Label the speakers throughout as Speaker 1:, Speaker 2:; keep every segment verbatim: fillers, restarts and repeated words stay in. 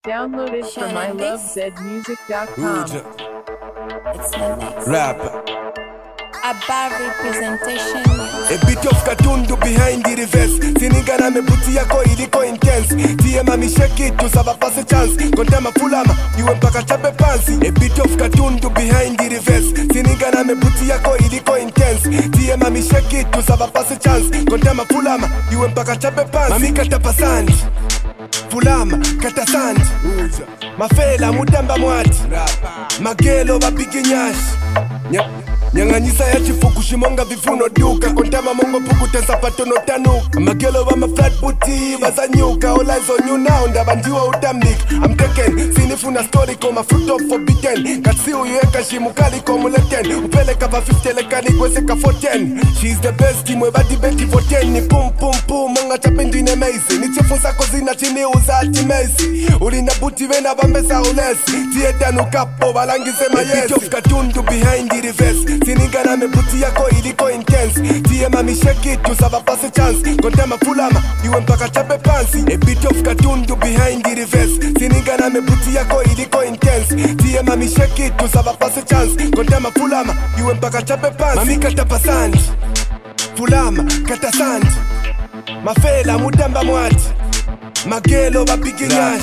Speaker 1: Download it from I love zed music dot com.
Speaker 2: It's not next.
Speaker 3: Rapper.
Speaker 2: A bad representation.
Speaker 3: A bit of katundu behind the reverse. Siningana mebuti yako iliko intense. T M mi shake it to saba pass a chance. Kontama fulama, iwe mpaka chape pansi. A bit of katundu behind the reverse. Siningana mebuti yako iliko intense. T M mi shake it to saba pass a chance. Kontama fulama, iwe mpaka chape pansi. Mami katapa sand. Fulama, kata sand. Mafela mutamba mwati. Magelo babigi nyash. Nya Nyanganyisa ya chifuku shimonga vifuno duka. Kontama mongo puku tensa patono tanuka. Magelo wa ma flat booty baza nyuka. All eyes on you now ndabandiwa utambik. I'm taken, sinifuna story koma fruit of forbidden. Katsi uyueka shimukali komuleten. Upele kapa fifty lekani kwese ka fourteen. She's the best imwe badi beti for ten. Ni pum pum pum manga chapendi ne meisi. Ni chefunsa kozina chini uza ati meisi. Ulina buti vena bambesa ulesi. Tieta nukapo balangise mayesi. A bit of katundu behind the reverse. Siningana mebuti yako iliko intense. T M mi shake it to saba pass a chance. Kontama fulama, iwe mpaka chape pansi. A bit of katundu behind the reverse. Siningana mebuti yako iliko intense. T M mi shake it to saba pass a chance. Kontama fulama, iwe mpaka chape pansi. Mami katapa sand. Fulama, kata sand. Mafela mutamba mwati. Magelo babigi nyash.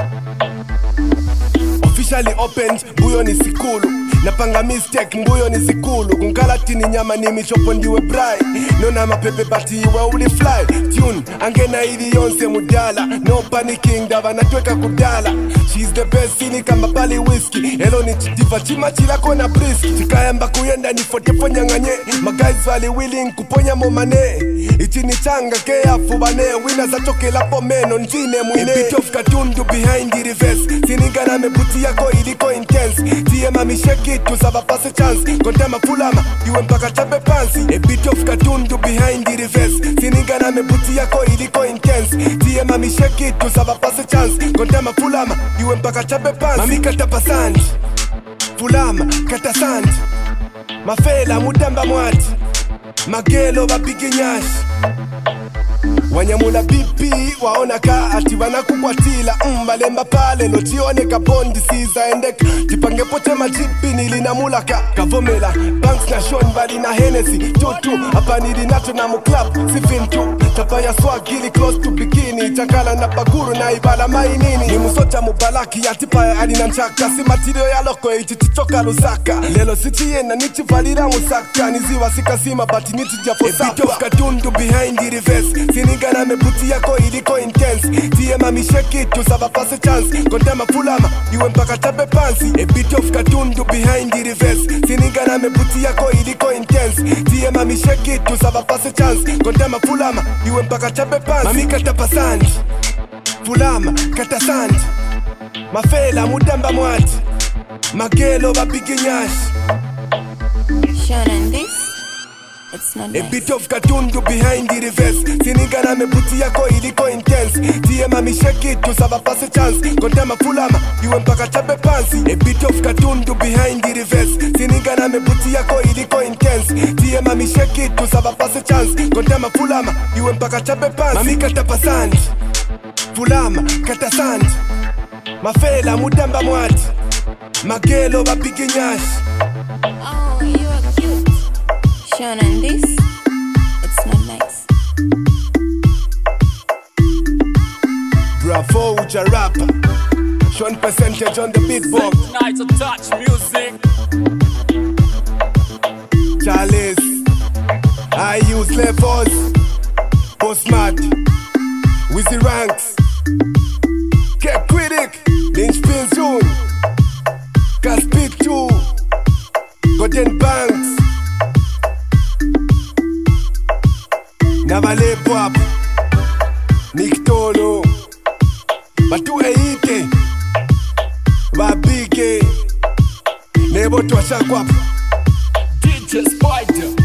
Speaker 3: Officially opened, buyo ni sikulu. Napanga mistake, mbuyo ni sikulu. Kunkala tini nyama ni michopo ndiwe brai. Nona mapepe bati iwe uli fly. Tune, angena hili yonse mudala. No panicking, dava natweka kudala. She's the best, sini kama pali whiskey. Hello ni chitiva, chima chila kona brisk. Chikayamba kuyenda ni fotefo nyanganye. Magays vali willing kuponya momane. Ichi ni changa kea fubane. Wina za choke lapo meno njine mwine. A bit of katundu behind the reverse. Siningana mebuti yako iliko intense. T M mi shake it to saba pass a chance. Kontama fulama, iwe mpaka chape pansi. A bit of katundu behind the reverse. Siningana mebuti yako iliko intense. T M mi shake it to saba pass a chance. Kontama fulama, iwe mpaka chape pansi. Mami katapa sand. Fulama, kata sand. Mafela mutamba mwati. Magelo babigi nyash. Wanyamula B P waona ka ati wanakukwatila. Mbalemba pale lo tione kabondi siza endeka. Tipange pote majipi nilinamulaka. Kavomela, banks na shon bali na Hennessy. Tutu, hapa nilinato na muklub. Sifintu, tapaya swagili close to bikini. Chakala na baguru na ibala mainini. Ni musota mubalaki ya tipaya alina nchaka. Si matirio ya loko iti tichoka lusaka. Lelo sitiye na nichi valira musaka. Niziwa sika sima bati niti jafo sapa. A bit of katundu behind the reverse. Siningana mebuti yako iliko intense. T M mi shake it to saba pass a chance. Kontama fulama, iwe mpaka chape pansi. A bit of katundu behind the reverse. Siningana mebuti yako iliko intense. T M mi shake it to saba pass a chance. Kontama fulama, iwe mpaka chape pansi. Mami katapa sand. Fulama, kata sand. Mafela mutamba mwati. Magelo babigi nyash.
Speaker 2: Sean and this. It's not
Speaker 3: A
Speaker 2: nice.
Speaker 3: bit of katundu behind the reverse. Siningana mebuti yako iliko intense. T M mi shake it to saba pass a chance. Kontama fulama, iwe mpaka chape pansi. A bit of katundu behind the reverse. Siningana mebuti yako iliko intense. T M mi shake it to saba pass a chance. Kontama fulama, iwe mpaka chape pansi. Mami katapa sand. Fulama, kata sand. Mafela mutamba mwati. Magelo babigi nyash.
Speaker 2: Oh, you are cute. Sean and this. It's not nice.
Speaker 3: Bravo, uja rapper. Sean percentage on the big box.
Speaker 4: Night to touch music.
Speaker 3: Charles, I use levels. Postmat, Wizzy Ranks, Get Critic, Lynch Pin Soon, Caspit two, Golden Banks, Navale Pop, Nick Tono, Batu Eite, Babike, Nebo Twashakwap,
Speaker 4: D J Spider.